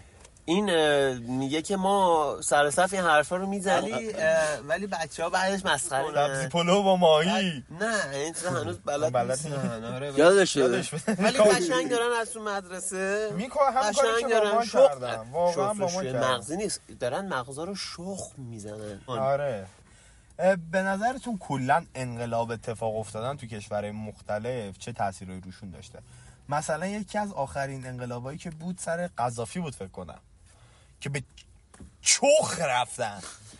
این میگه که ما سر صف این حرفا رو میزنیم ولی بچه‌ها بعدش مسخره سبزی پلو با ماهی. نه این چیزا هنوز بلد نیستن. آره یادش ولی قشنگ دارن از تو مدرسه میکنه هم کاری که با ما کردن. واقعا با ما کردن. مغزی نیست، دارن مغزا رو شخم میزنن. آره. به نظرتون کلا انقلاب اتفاق افتادن تو کشورهای مختلف چه تأثیری روشون داشته؟ مثلا یکی از آخرین انقلابایی که بود سر قذافی بود فکر کنم که به چخ رفتن.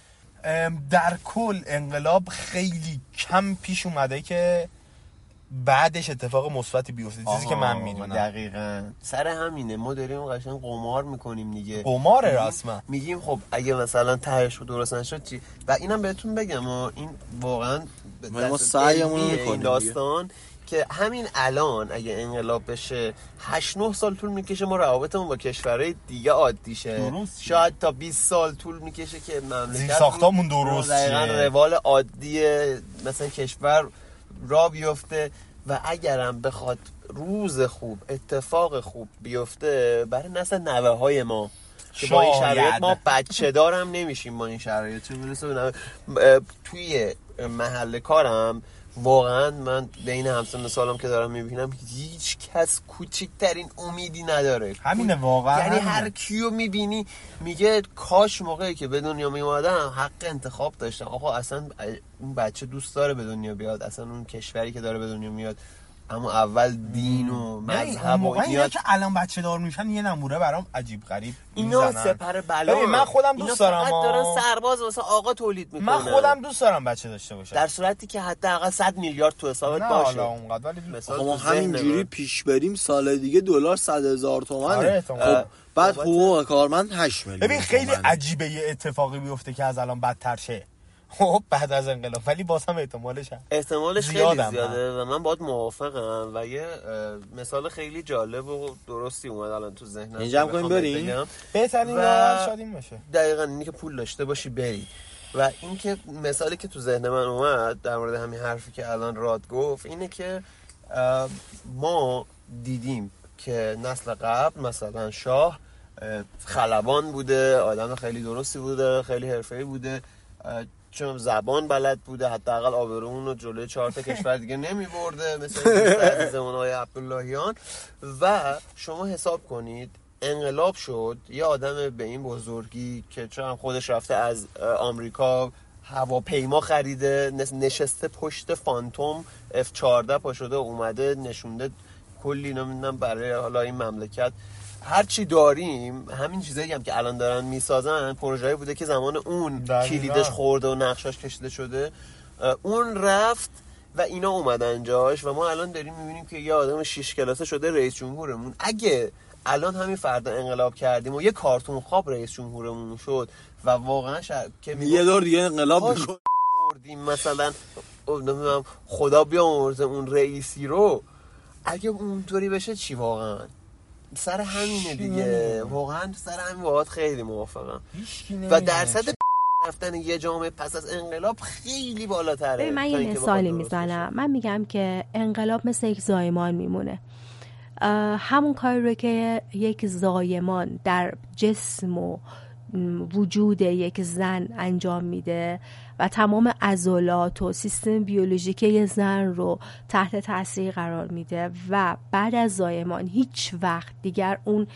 در کل انقلاب خیلی کم پیش اومده که بعدش اتفاق مثبتی بیفته، چیزی که من میدونم. دقیقاً سر همینه ما داریم قشنگ قمار میکنیم دیگه. قماره رسما. میگیم خب اگه مثلا تهش درست نشد چی؟ و اینم بهتون بگم این واقعا ما سعیمون رو میکنیم این داستان که همین الان اگه انقلاب بشه 8-9 سال طول میکشه ما روابطمون با کشورهای دیگه عادی شه. شاید تا 20 سال طول میکشه که مملکت ساختامون درست شه، دقیقاً روال عادی مثلا کشور را بیفته. و اگرم بخواد روز خوب اتفاق خوب بیفته برای نسل نوه‌های ما که با این شرایط ما بچه دارم نمیشیم، با این شرایط چون برسه توی محل کارم واقعا من بین همسن سالم که دارم میبینم هیچ کس کوچکترین امیدی نداره. همینه واقعا. یعنی هر کیو میبینی میگه کاش موقعی که به دنیا میومدم حق انتخاب داشتم. آقا اصلا اون بچه دوست داره به دنیا بیاد، اصلا اون کشوری که داره به دنیا میاد، اما اول دین و مذهب و اینا که الان بچه دار میشن یه نموره برام عجیب غریب اینا سپر بلا. من خودم دوست دارم دارن سرباز واسه آقا تولید میکنن. من خودم دوست دارم بچه داشته باشم در صورتی که حداقل 100 میلیارد تو حسابت باشه. ما همینجوری پیش بریم سال دیگه دلار 100,000 تومنه. آره خب بعد حقوق کارمند 8 میلیون. ببین خیلی عجیبه یه اتفاقی بیفته که از الان بدتر شه خب بعد از انقلاب، ولی باز هم احتمالش خیلی زیاده و من باهات موافقم. و یه مثال خیلی جالب و درستی اومد الان تو ذهنم. اینجا کنیم بریم بهترین راه شادیم باشه. دقیقاً اینی که پول داشته باشی بری. و این که مثالی که تو ذهن من اومد در مورد همین حرفی که الان راد گفت اینه که ما دیدیم که نسل قبل مثلا شاه خلبان بوده، آدم خیلی درستی بوده، خیلی حرفه‌ای بوده، چون زبان بلد بوده، حداقل آبرومون رو جلوی 4 تا کشور دیگه نمی‌برده مثل عزیزمون آقای عبداللهیان. و شما حساب کنید انقلاب شد، یه آدم به این بزرگی که چون خودش رفته از آمریکا هواپیما خریده، نشسته پشت فانتوم F-14 پا شده اومده نشونده کلی نمیدونم برای حالا این مملکت هر چی داریم. همین چیزایی هم که الان دارن میسازن پروژه‌ای بوده که زمان اون کلیدش خورده و نقشاش کشیده شده، اون رفت و اینا اومدن جاش و ما الان داریم میبینیم که یه آدم 6 کلاسه شده رئیس جمهورمون. اگه الان همین فردا انقلاب کردیم و یه کارتون خواب رئیس جمهورمون شد و واقعا که یه دور دیگه انقلاب می‌کردیم مثلا نمیدونم خدا بیامرزه اون رئیسی رو، اگه اونطوری بشه چی واقعا؟ سر همینه دیگه. واقعا سر همین واقعا خیلی موافقم. و درصد رفتن یه جامعه پس از انقلاب خیلی بالاتره. من یه مثالی میزنم. من میگم که انقلاب مثل یک زایمان میمونه. همون کاری رو که یک زایمان در جسم و وجود یک زن انجام میده و تمام عضلات و سیستم بیولوژیکی یه زن رو تحت تاثیر قرار میده و بعد از زایمان هیچ وقت دیگر اون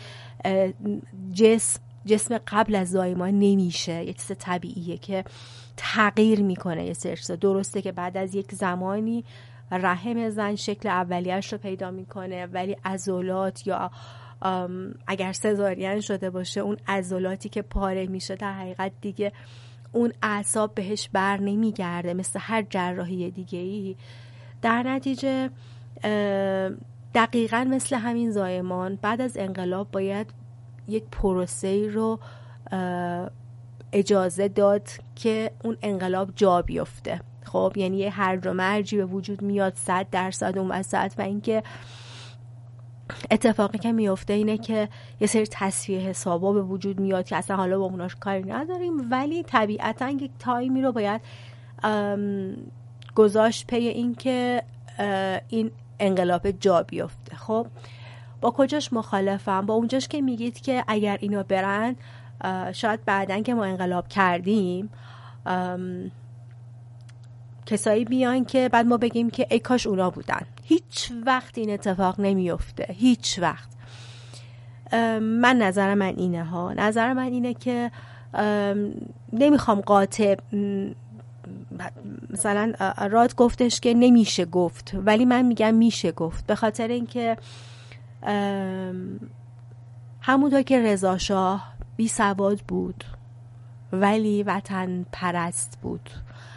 جسم قبل از زایمان نمیشه. یه چیز طبیعیه که تغییر میکنه. یه سرسه درسته که بعد از یک زمانی رحم زن شکل اولیه‌اش رو پیدا میکنه، ولی عضلات یا اگر سزارین شده باشه اون عضلاتی که پاره میشه در حقیقت دیگه اون اعصاب بهش بر نمیگرده مثل هر جراحی دیگه‌ای. در نتیجه دقیقاً مثل همین زایمان بعد از انقلاب باید یک پروسه‌ای رو اجازه داد که اون انقلاب جا بیفته. خب یعنی یه هرج و مرجی به وجود میاد 100% اون وسط و اینکه اتفاقی که میفته اینه که یه سری تصفیه حسابا به وجود میاد که اصلا حالا با اوناش کاری نداریم، ولی طبیعتا یک تایمی رو باید گذاشت پی این که این انقلاب جا بیفته. خب با کجاش مخالفم؟ با اونجاش که میگید که اگر اینا برن شاید بعدن که ما انقلاب کردیم کسایی بیان که بعد ما بگیم که ای کاش اونا بودن. هیچ وقت این اتفاق نمیفته، هیچ وقت. نظر من اینه که نمیخوام قاطع، مثلا راد گفتش که نمیشه گفت، ولی من میگم میشه گفت، به خاطر اینکه همونطور که رضا شاه بی سواد بود ولی وطن پرست بود،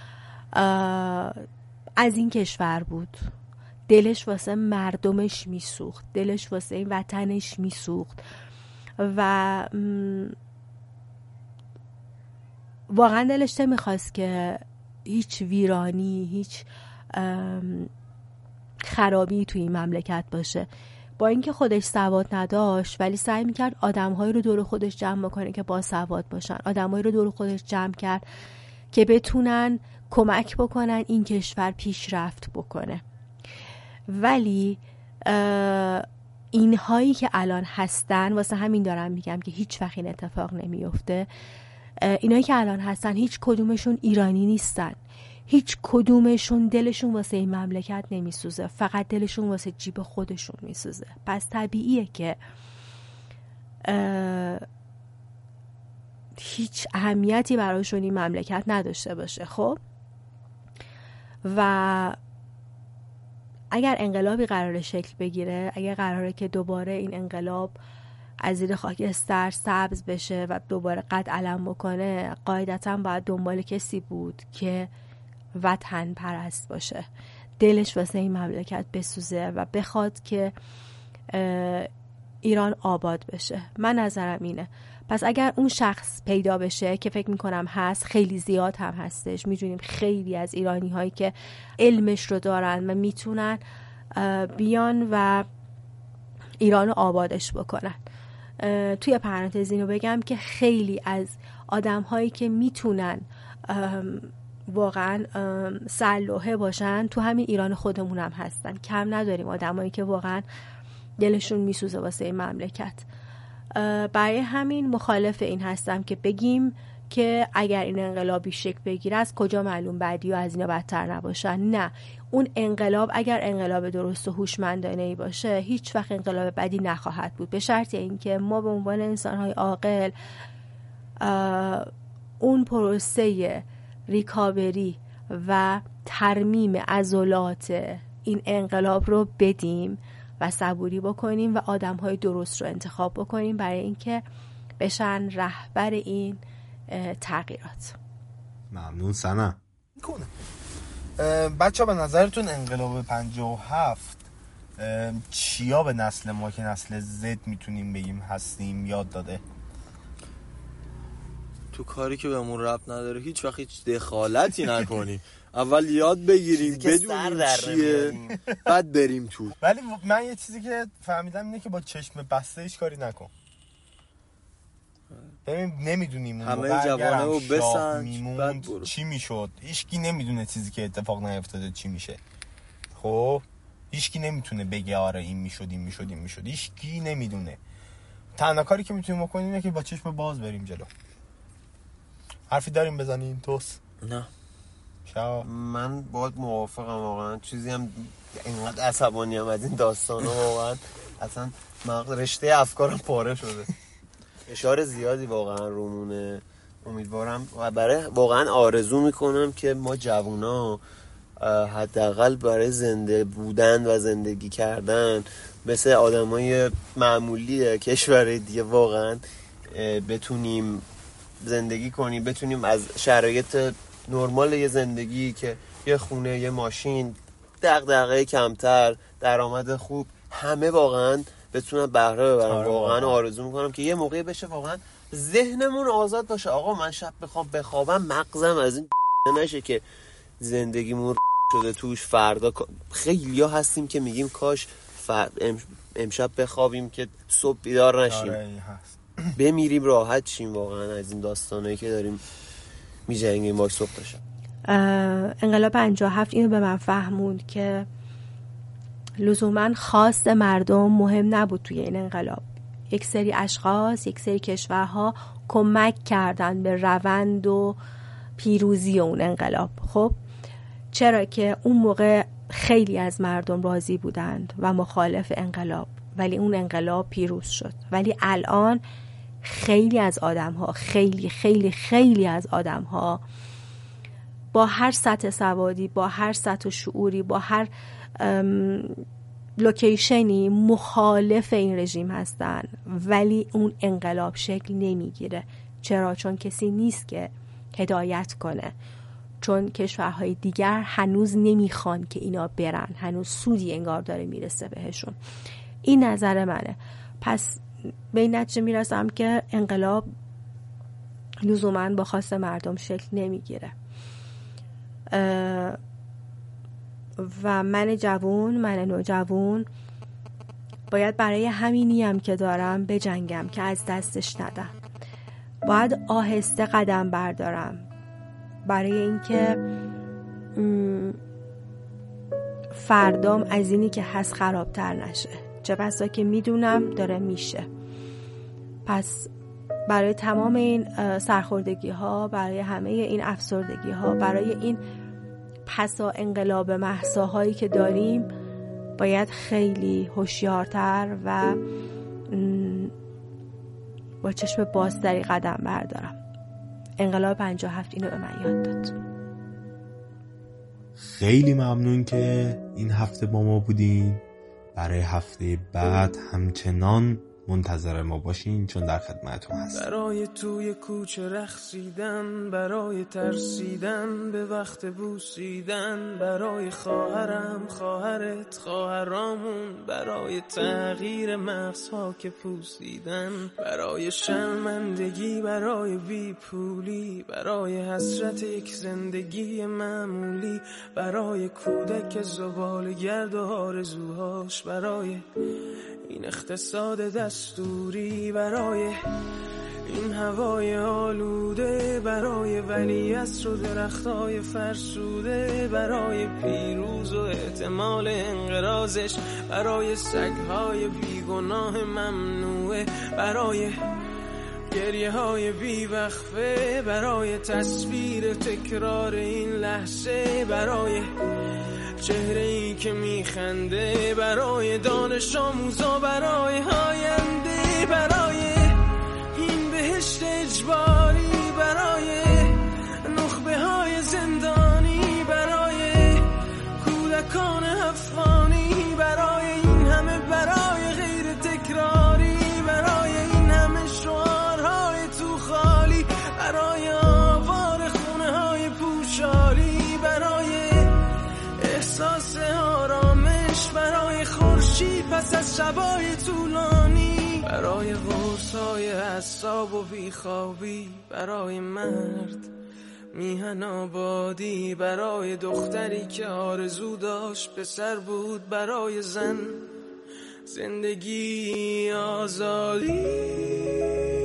از این کشور بود، دلش واسه مردمش میسوخت، دلش واسه این وطنش میسوخت و واقعا دلش نمیخواست که هیچ ویرانی، هیچ خرابی توی این مملکت باشه. با اینکه خودش سواد نداشت ولی سعی میکرد آدم‌هایی رو دور خودش جمع بکنه که با سواد باشن، آدم‌هایی رو دور خودش جمع کرد که بتونن کمک بکنن این کشور پیشرفت بکنه. ولی اینهایی که الان هستن، واسه همین دارم میگم که هیچ وقت این اتفاق نمیفته، اینایی که الان هستن هیچ کدومشون ایرانی نیستن، هیچ کدومشون دلشون واسه این مملکت نمیسوزه، فقط دلشون واسه جیب خودشون میسوزه. پس طبیعیه که هیچ اهمیتی براشون این مملکت نداشته باشه. خب و اگر انقلابی قراره شکل بگیره، اگر قراره که دوباره این انقلاب از زیر خاکستر سبز بشه و دوباره قد علم بکنه، قاعدتاً باید دنبال کسی بود که وطن پرست باشه، دلش واسه این مملکت بسوزه و بخواد که ایران آباد بشه. من نظرم اینه. پس اگر اون شخص پیدا بشه که فکر میکنم هست، خیلی زیاد هم هستش، میدونیم خیلی از ایرانی هایی که علمش رو دارن و میتونن بیان و ایران آبادش بکنن. توی پرانتز اینو بگم که خیلی از آدم هایی که میتونن واقعا سلوحه باشن تو همین ایران خودمون هم هستن. کم نداریم آدم هایی که واقعا دلشون میسوزه واسه این مملکت. برای همین مخالف این هستم که بگیم که اگر این انقلابی شکل بگیره از کجا معلوم بعدی و از اینا بدتر نباشن. نه، اون انقلاب اگر انقلاب درست و هوشمندانه‌ای باشه هیچ وقت انقلاب بدی نخواهد بود، به شرط اینکه ما به عنوان انسان‌های عاقل اون پروسه ریکاوری و ترمیم عضلات این انقلاب رو بدیم و صبوری بکنیم و آدم‌های درست رو انتخاب بکنیم برای اینکه بشن رهبر این تغییرات. ممنون سنا. بچه ها به نظرتون انقلاب 57 چیا به نسل ما که نسل زد میتونیم بگیم هستیم یاد داده؟ تو کاری که بهمون ربط نداره هیچ وقت هیچ دخالتی نکنیم. اول یاد بگیریم بدونیم چیه بعد بریم تو. ولی من یه چیزی که فهمیدم اینه که با چشم بسته هیچ کاری نکن. ببین نمیدونیم همه جوانه رو بسنج بعد برو. چی میشد؟ هیچکی نمیدونه چیزی که اتفاق نیفتاده چی میشه. خب هیچکی نمیتونه بگه آره این میشد هیچکی نمیدونه. تنها کاری که میتونیم بکنیم اینه که با چشم باز بریم جلو. حرفی داریم بزنیم توس؟ نه من باید موافقم واقعا. چیزی هم اینقدر عصبانی هم از این داستانا واقعا اصلا رشته افکارم پاره شده. اشاره زیادی واقعا رومونه. امیدوارم و برای واقعا آرزو میکنم که ما جوونا حداقل برای زنده بودن و زندگی کردن مثل آدمای معمولی کشور دیگه واقعا بتونیم زندگی کنیم، بتونیم از شرایط نرمال یه زندگی که یه خونه، یه ماشین، دغدغه کمتر، درآمد خوب، همه واقعا بتونن بهره ببرن. واقعا آرزو میکنم که یه موقعی بشه واقعا ذهنمون آزاد باشه. آقا من شب بخوابم مغزم از این نشه که زندگیمون شده توش. فردا خیلیا هستیم که میگیم کاش امشب بخوابیم که صبح بیدار نشیم، بمیریم راحت شیم واقعا از این داستانایی که داریم میجنگیم با صبح تا شب. انقلاب 57 اینو به من فهموند که لزوما خواست مردم مهم نبود توی این انقلاب. یک سری اشخاص، یک سری کشورها کمک کردن به روند و پیروزی اون انقلاب. خب چرا که اون موقع خیلی از مردم راضی بودند و مخالف انقلاب، ولی اون انقلاب پیروز شد. ولی الان خیلی از آدم‌ها، خیلی از آدم‌ها با هر سطح سوادی، با هر سطح شعوری، با هر لوکیشنی مخالف این رژیم هستن، ولی اون انقلاب شکل نمیگیره. چرا؟ چون کسی نیست که هدایت کنه، چون کشورهای دیگر هنوز نمیخوان که اینا برن، هنوز سودی انگار داره میرسه بهشون. این نظر منه. پس به این نتیجه میرسم که انقلاب لزوماً با خواست مردم شکل نمیگیره و من نوجوان باید برای همینی هم که دارم بجنگم که از دستش ندم. باید آهسته قدم بردارم برای اینکه فردام از اینی که هست خرابتر نشه، چه بسا که میدونم داره میشه. پس برای تمام این سرخوردگی ها، برای همه این افسردگی ها، برای این پسا انقلاب مهساهایی که داریم، باید خیلی هوشیارتر و با چشم بازتری قدم بردارم. انقلاب 57 اینو به من یاد داد. خیلی ممنون که این هفته با ما بودین. برای هفته بعد همچنان منتظر ما باشین، چون در خدمتتون هستیم. برای توی کوچه رقصیدن، برای ترسیدن به وقت بوسیدن، برای خواهرم، خواهرت، خواهرامون، برای تغییر مغزها که پوسیدن، برای شرمندگی، برای بیپولی، برای حسرت یک زندگی معمولی، برای کودک زباله‌گرد و آرزوهاش، برای این اقتصاد دستوری، برای این هوای آلوده، برای ولیعصر و درختای فرسوده، برای پیروز و احتمال انقراضش، برای سگهای بیگناه ممنوعه، برای گریه های بیوقفه، برای تصویر تکرار این لحظه، برای چهره ای که میخنده، برای دانش آموزا، برای آینده، برای این بهشت اجباری، برای نخبه های زندانی، برای کودکان افغانی، برای این همه برای غیر تکراری، برای این همه شعارهای تو خالی، برای آوار خونه های پوشالی، برای احساس آرامش، برای خورشید پس از شبای طولانی، برای قرصای اعصاب و بیخوابی، برای مرد میهن آبادی، برای دختری که آرزو داشت پسر بود، برای زن زندگی آزادی.